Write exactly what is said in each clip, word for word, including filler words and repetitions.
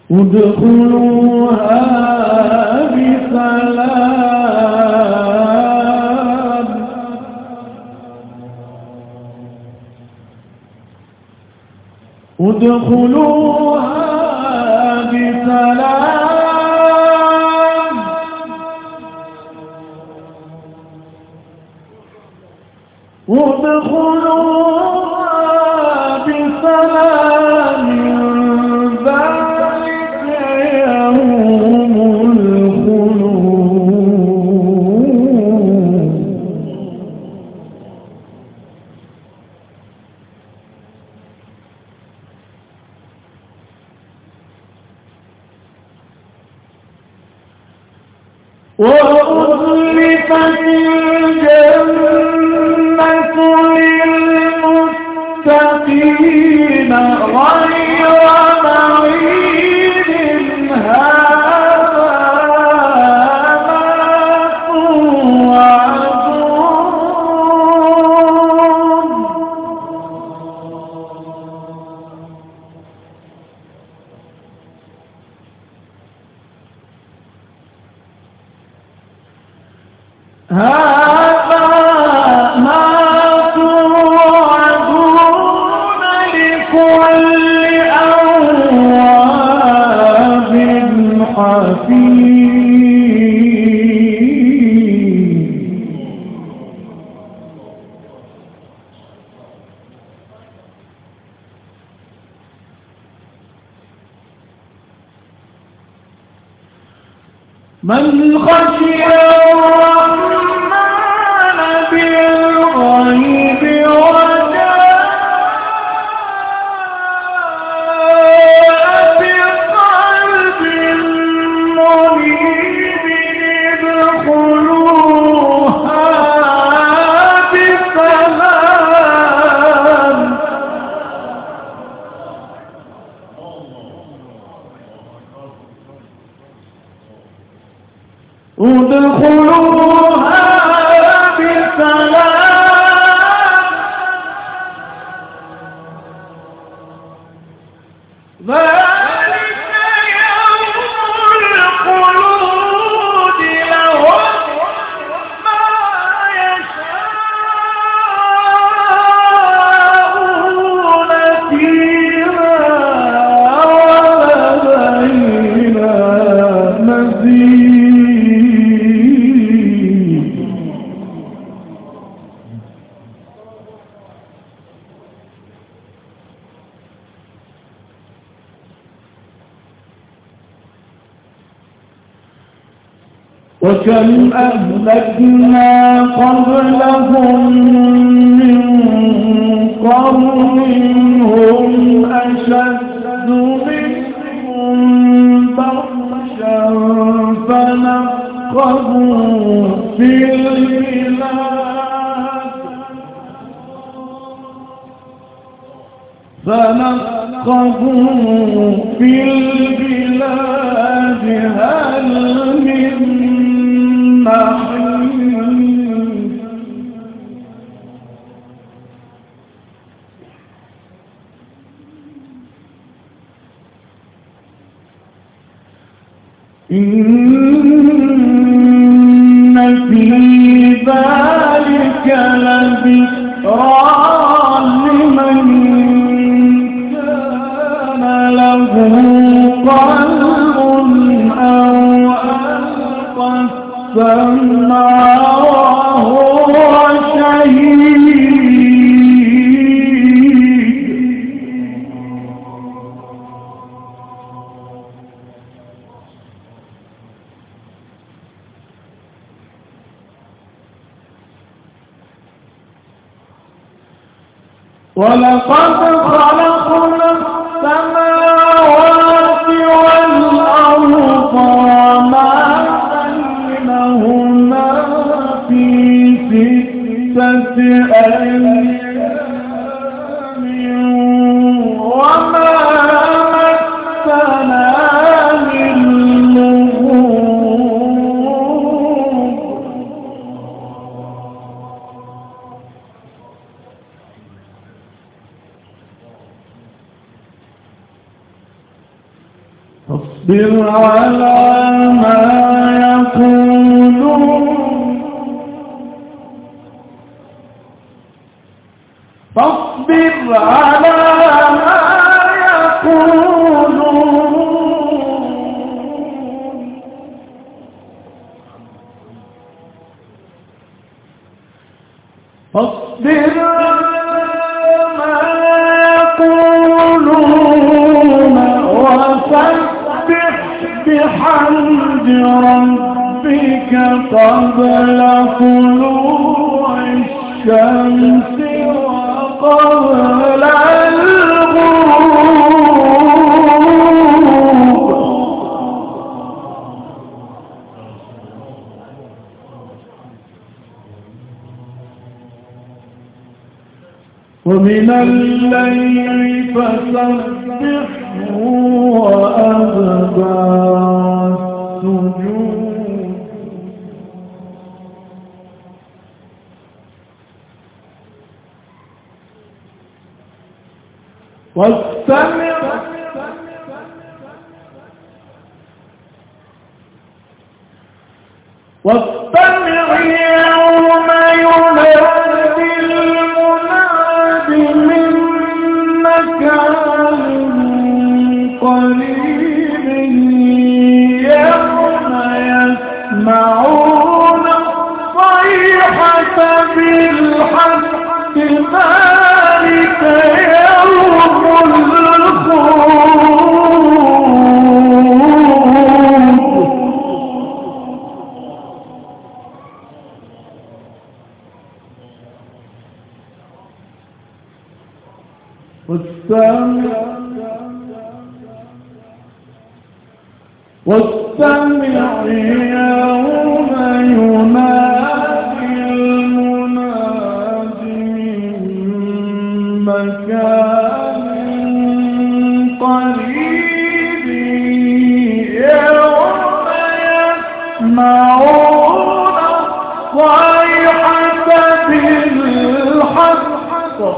ادخلوها بسلام ادخلوها بسلام ادخلوها بسلام ذلك يوم الخلود وأزلفت الجنة للمتقين غير بعيد هذا ما توعدون هذا ما توعدون لكل أواب حفيظ من خشي الرحمن بالغيب وجاء بقلب منيب ادخلوها بسلام ادخلوها بسلام ذلك يوم الخلود لهم ما يشاءون فيها ولدينا مزيد وكم أهلكنا قبلهم من قرن هم أشد منهم بطشا فنقبوا في البلاد فنقبوا في البلاد هل من محيص إن في ذلك لذكرى لمن كان له قلب أو ألقى السمع وهو شهيد ولقد خلقنا السماوات والأرض وما بينهما في ستة أيام وما مسنا من لغوب فاصبر على ما يقولون فاصبر على ما يقولون فاصبر على ما يقولون وسبح بحمد ربك قبل طلوع الشمس وقبل الغروب ومن الليل فسبحه وأدبار السجود واستمع واستمع يوم ينادي المناد من مكان قريب يوم يسمعون الصيحة بالحق ذلك يوم الخروج واستمع واستمع يوم ينادي المناد من مكان قريب يوم يسمعون الصيحة بالحق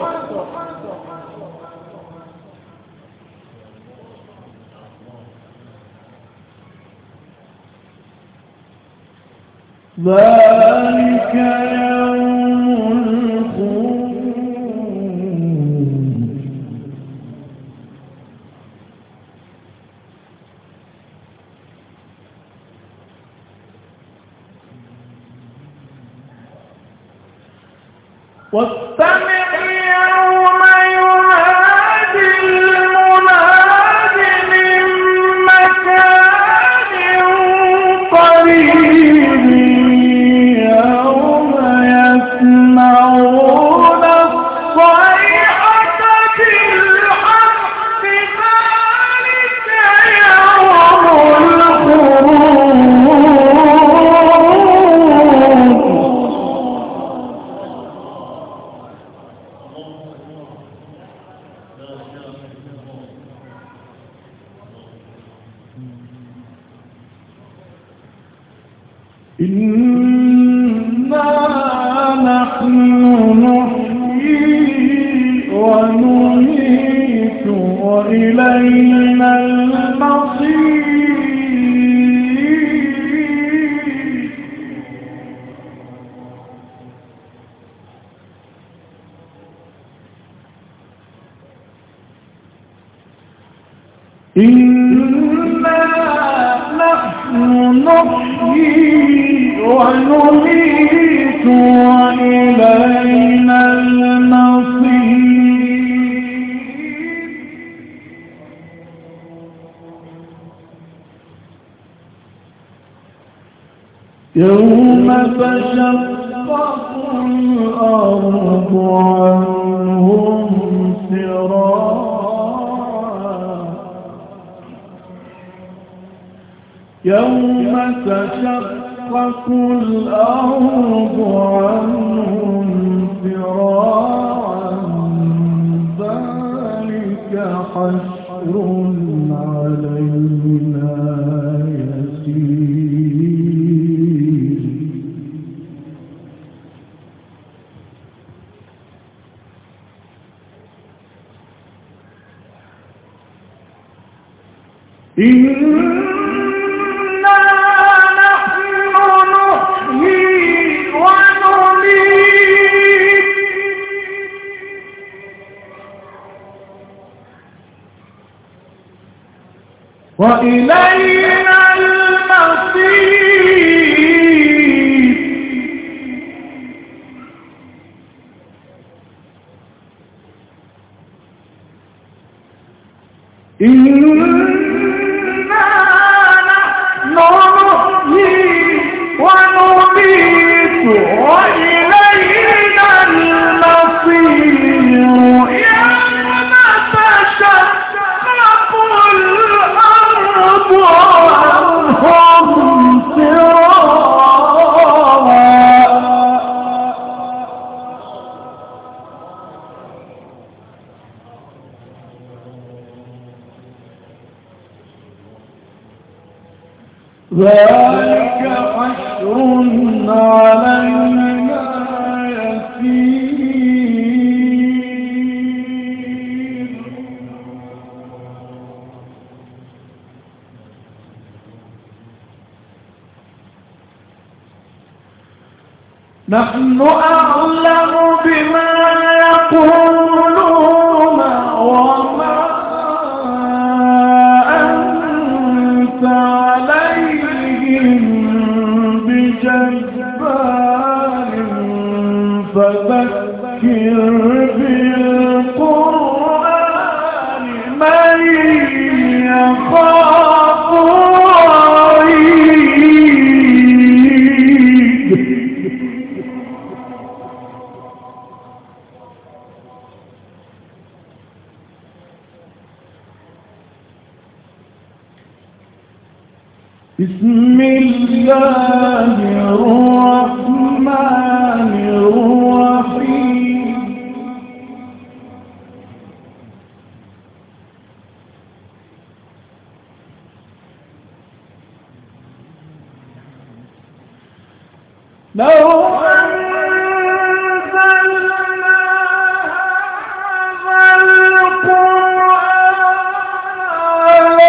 ذلك يوم الخروج واستمع يوم ينادي المناد من مكان قريب يوم يسمعون الصيحة بالحق ذلك يوم الخروج إنا نحن نحيي ونميت وإلينا المصير إنا نحن نحيي ونميت وإلينا المصير يوم تشقق الأرض عنهم سراعا يوم تشقق الأرض عنهم سراعا ذلك حشر علينا يسير إنا نحن نحيي ونميت وإلينا المصير إنا نحن نحيي ونميت وإلينا المصير يوم تشقق الأرض عنهم سراعا ذلك حشر علينا يسير نحن أعلم بما يقولون وما أنت عليهم بجبار فذكر بالقرآن من يخاف وعيد بسم الله الرحمن الرحيم لو أنزلنا هذا القرآن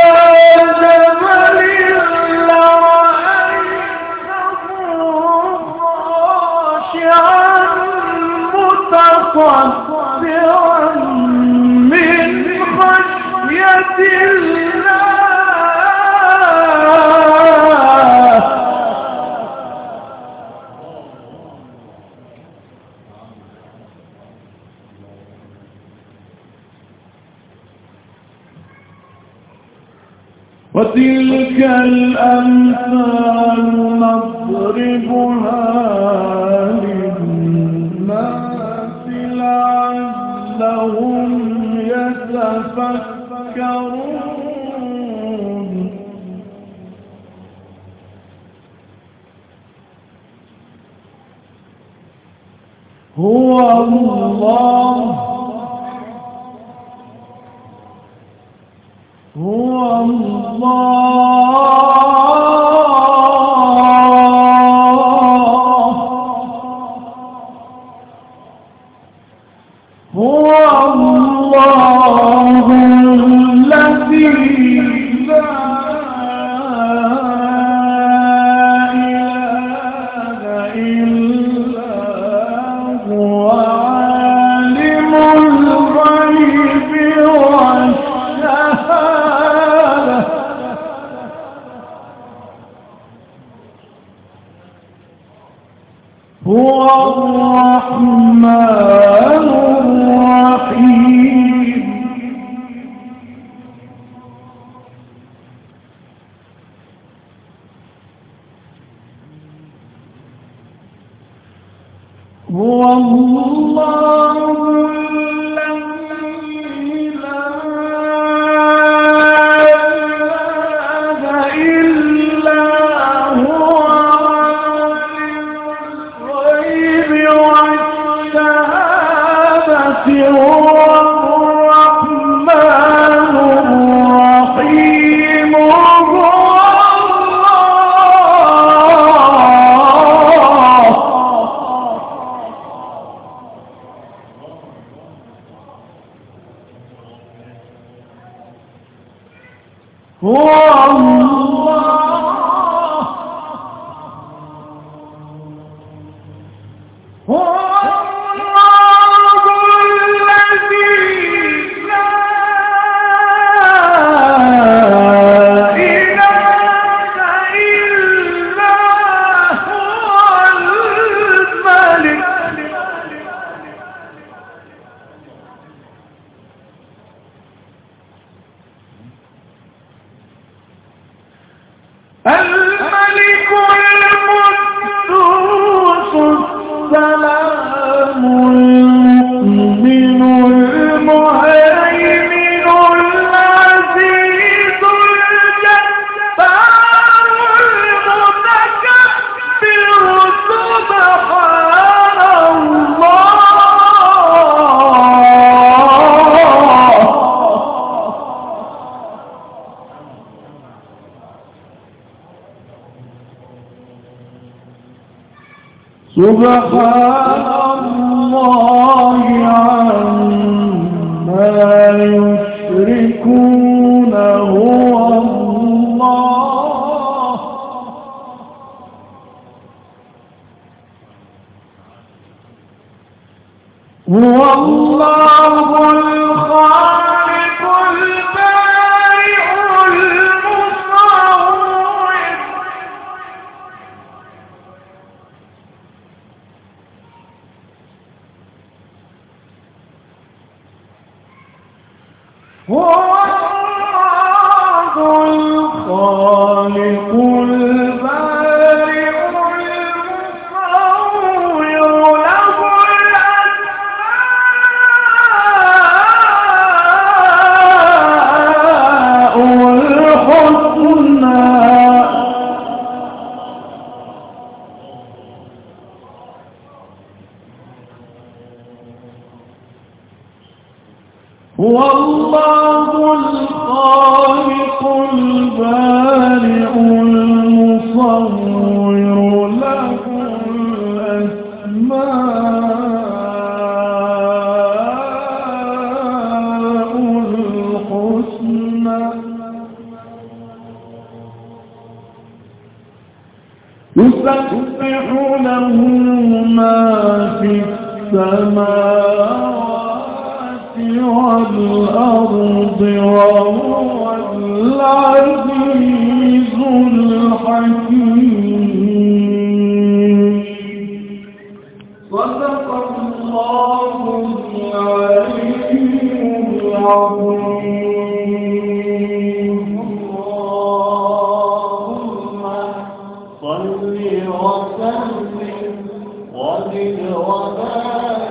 متصدعا من خشية الله وتلك الأمثال نضربها للناس لعلهم يتفكرون هو الله هو الله هو الله الذي لا إله إلا هو عالم الغيب والشهادة هو الرحمن الرحيم هو الله هو الملك القدوس السلام المؤمن المهيمن العزيز الجبار المتكبر سبحان الله سبحان الله عما يشركون هو الله هو الله الخالق البارئ المصور هو الله الخالق البارئ المصور له الأسماء الحسنى هو الله الخالق البارئ المصور له الأسماء الحسنى يسبح له ما في السماوات والأرض وهو العزيز الحكيم صدق الله العلي العظيم اللهم صل وسلم وزد وبارك